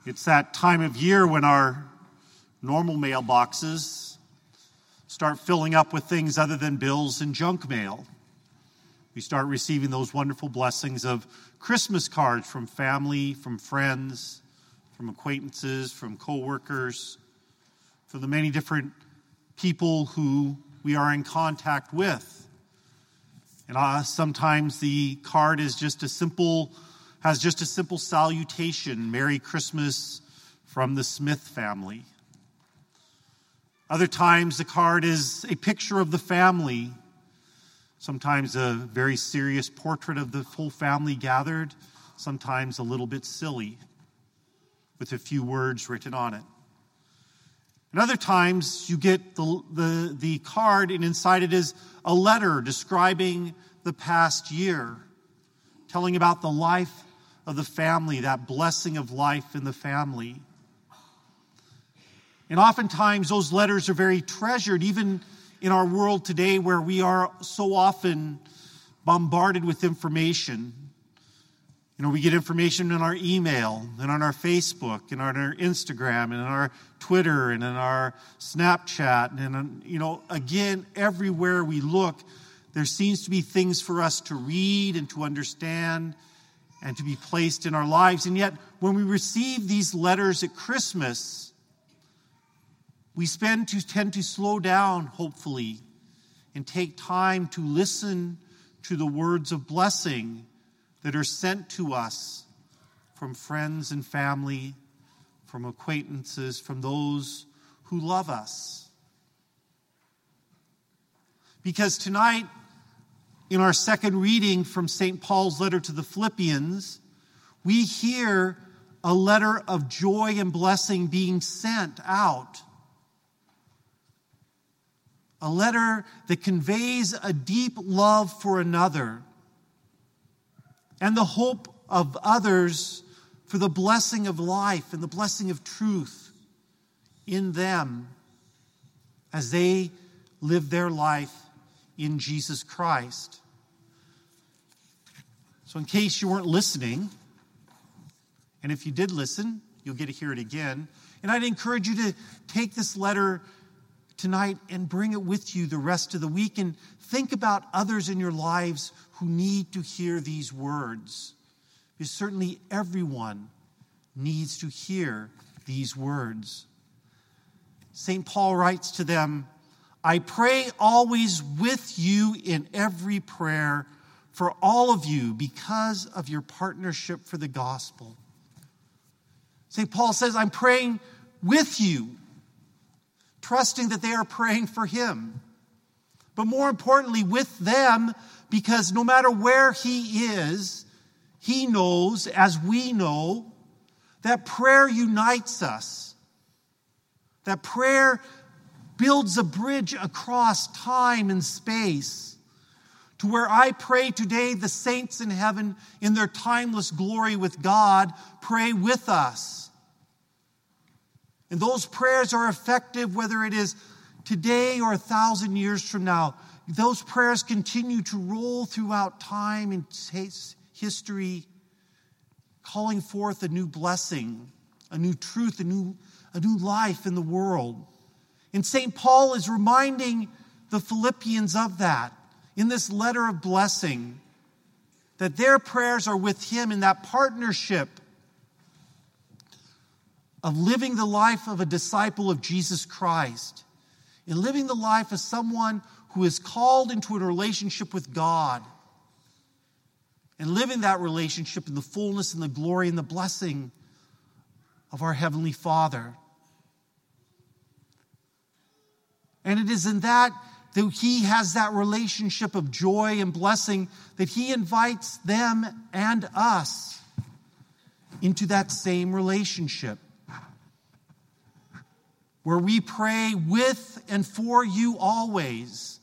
It's that time of year when our normal mailboxes start filling up with things other than bills and junk mail. We start receiving those wonderful blessings of Christmas cards from family, from friends, from acquaintances, from coworkers, from the many different people who we are in contact with. And sometimes the card is just has just a simple salutation, Merry Christmas from the Smith family. Other times the card is a picture of the family, sometimes a very serious portrait of the whole family gathered, sometimes a little bit silly, with a few words written on it. And other times you get the card, and inside it is a letter describing the past year, telling about the life of the family, that blessing of life in the family. And oftentimes those letters are very treasured, even in our world today where we are so often bombarded with information. You know, we get information in our email and on our Facebook and on our Instagram and on our Twitter and in our Snapchat. And, again, everywhere we look, there seems to be things for us to read and to understand and to be placed in our lives. And yet, when we receive these letters at Christmas, we tend to slow down, hopefully, and take time to listen to the words of blessing that are sent to us from friends and family, from acquaintances, from those who love us. Because tonight, in our second reading from St. Paul's letter to the Philippians, we hear a letter of joy and blessing being sent out. A letter that conveys a deep love for another and the hope of others for the blessing of life and the blessing of truth in them as they live their life in Jesus Christ. So in case you weren't listening, and if you did listen, you'll get to hear it again. And I'd encourage you to take this letter tonight and bring it with you the rest of the week and think about others in your lives who need to hear these words. Because certainly everyone needs to hear these words. St. Paul writes to them, I pray always with you in every prayer for all of you because of your partnership for the gospel. St. Paul says, I'm praying with you, trusting that they are praying for him. But more importantly, with them, because no matter where he is, he knows, as we know, that prayer unites us. That prayer builds a bridge across time and space to where I pray today the saints in heaven in their timeless glory with God pray with us. And those prayers are effective whether it is today or 1,000 years from now. Those prayers continue to roll throughout time and history, calling forth a new blessing, a new truth, a new life in the world. And St. Paul is reminding the Philippians of that in this letter of blessing, that their prayers are with him in that partnership of living the life of a disciple of Jesus Christ, in living the life of someone who is called into a relationship with God, and living that relationship in the fullness and the glory and the blessing of our Heavenly Father. And it is in that he has that relationship of joy and blessing that he invites them and us into that same relationship, where we pray with and for you always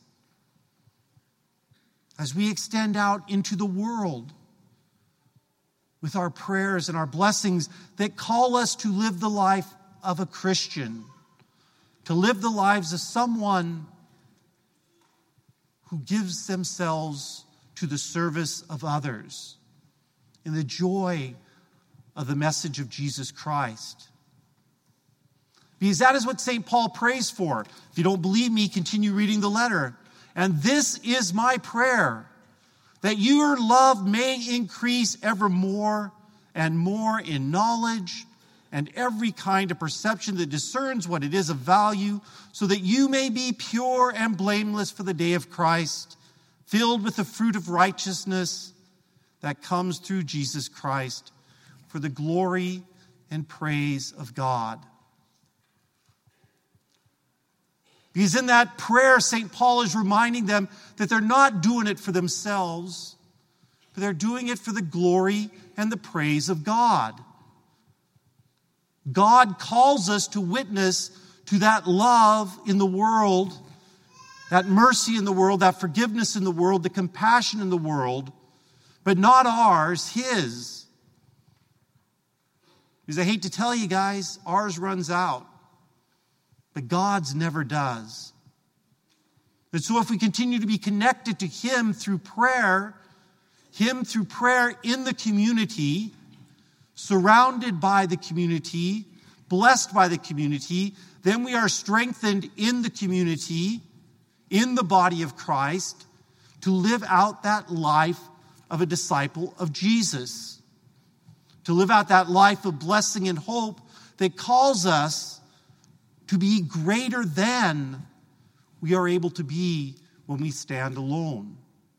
as we extend out into the world with our prayers and our blessings that call us to live the life of a Christian, to live the lives of someone who gives themselves to the service of others in the joy of the message of Jesus Christ. Because that is what St. Paul prays for. If you don't believe me, continue reading the letter. And this is my prayer, that your love may increase ever more and more in knowledge and every kind of perception that discerns what it is of value, so that you may be pure and blameless for the day of Christ, filled with the fruit of righteousness that comes through Jesus Christ, for the glory and praise of God. Because in that prayer, St. Paul is reminding them that they're not doing it for themselves, but they're doing it for the glory and the praise of God. God calls us to witness to that love in the world, that mercy in the world, that forgiveness in the world, the compassion in the world, but not ours, His. Because I hate to tell you guys, ours runs out, but God's never does. And so if we continue to be connected to Him through prayer in the community, surrounded by the community, blessed by the community, then we are strengthened in the community, in the body of Christ, to live out that life of a disciple of Jesus. To live out that life of blessing and hope that calls us to be greater than we are able to be when we stand alone.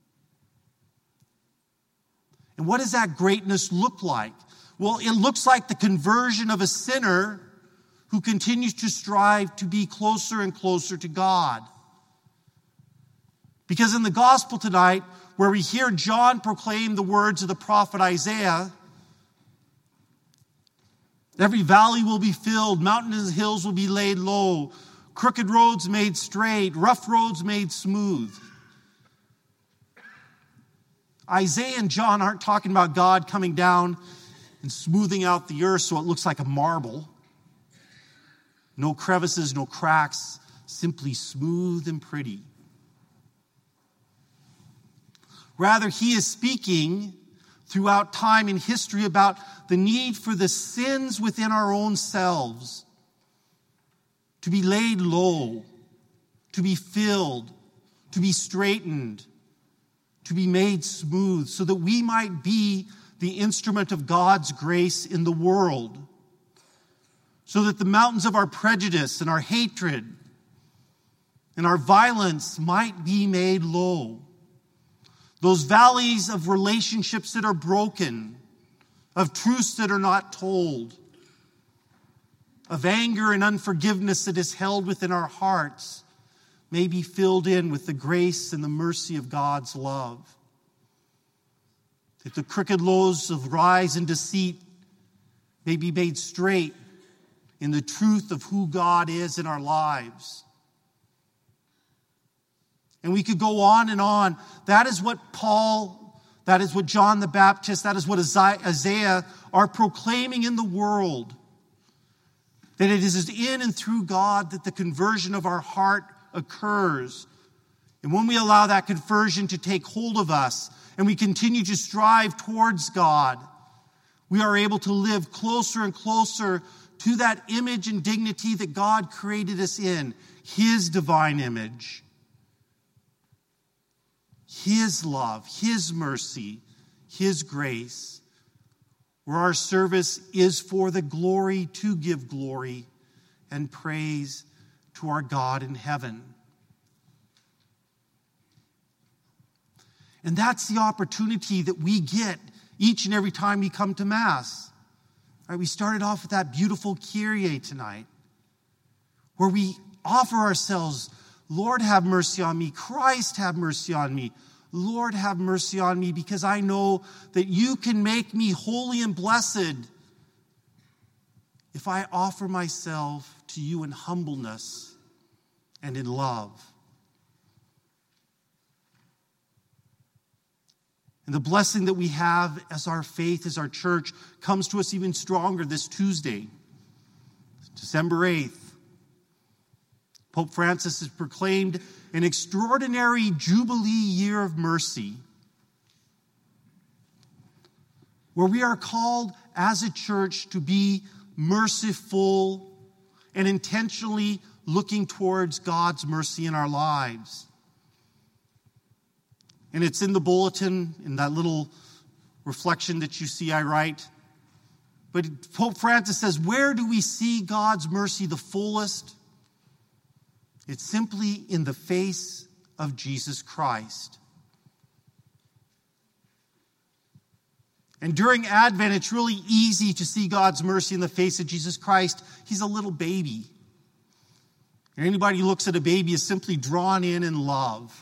And what does that greatness look like? Well, it looks like the conversion of a sinner who continues to strive to be closer and closer to God. Because in the gospel tonight, where we hear John proclaim the words of the prophet Isaiah, every valley will be filled, mountains and hills will be laid low, crooked roads made straight, rough roads made smooth. Isaiah and John aren't talking about God coming down and smoothing out the earth so it looks like a marble. No crevices, no cracks, simply smooth and pretty. Rather, he is speaking throughout time and history about the need for the sins within our own selves to be laid low, to be filled, to be straightened, to be made smooth, so that we might be the instrument of God's grace in the world, so that the mountains of our prejudice and our hatred and our violence might be made low. Those valleys of relationships that are broken, of truths that are not told, of anger and unforgiveness that is held within our hearts, may be filled in with the grace and the mercy of God's love. That the crooked roads of rise and deceit may be made straight in the truth of who God is in our lives. And we could go on and on. That is what Paul, that is what John the Baptist, that is what Isaiah are proclaiming in the world. That it is in and through God that the conversion of our heart occurs. And when we allow that conversion to take hold of us and we continue to strive towards God, we are able to live closer and closer to that image and dignity that God created us in, His divine image. His love, His mercy, His grace, where our service is for the glory to give glory and praise to our God in heaven. And that's the opportunity that we get each and every time we come to Mass. All right, we started off with that beautiful Kyrie tonight, where we offer ourselves, Lord, have mercy on me. Christ, have mercy on me. Lord, have mercy on me, because I know that you can make me holy and blessed if I offer myself to you in humbleness and in love. And the blessing that we have as our faith, as our church, comes to us even stronger this Tuesday, December 8th. Pope Francis has proclaimed an extraordinary Jubilee year of mercy. where we are called as a church to be merciful and intentionally looking towards God's mercy in our lives. And it's in the bulletin, in that little reflection that you see I write. But Pope Francis says, where do we see God's mercy the fullest? It's simply in the face of Jesus Christ. And during Advent, it's really easy to see God's mercy in the face of Jesus Christ. He's a little baby. And anybody who looks at a baby is simply drawn in love.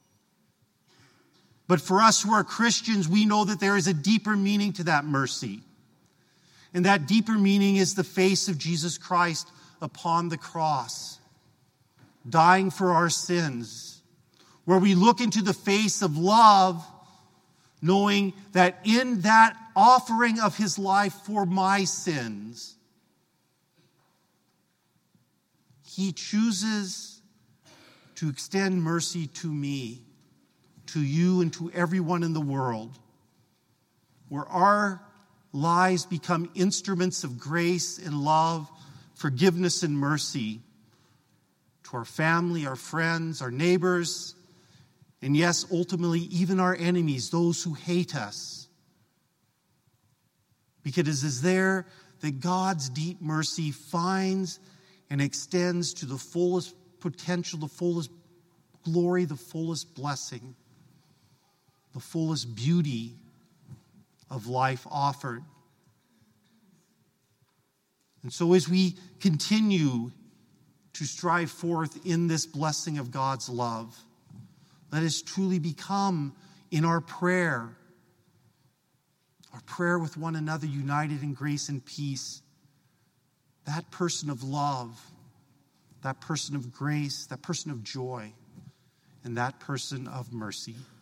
But for us who are Christians, we know that there is a deeper meaning to that mercy. And that deeper meaning is the face of Jesus Christ upon the cross, dying for our sins, where we look into the face of love, knowing that in that offering of his life for my sins, he chooses to extend mercy to me, to you, and to everyone in the world, where our lives become instruments of grace and love, forgiveness and mercy to our family, our friends, our neighbors, and yes, ultimately, even our enemies, those who hate us. Because it is there that God's deep mercy finds and extends to the fullest potential, the fullest glory, the fullest blessing, the fullest beauty of life offered. And so as we continue to strive forth in this blessing of God's love, let us truly become in our prayer with one another, united in grace and peace, that person of love, that person of grace, that person of joy, and that person of mercy.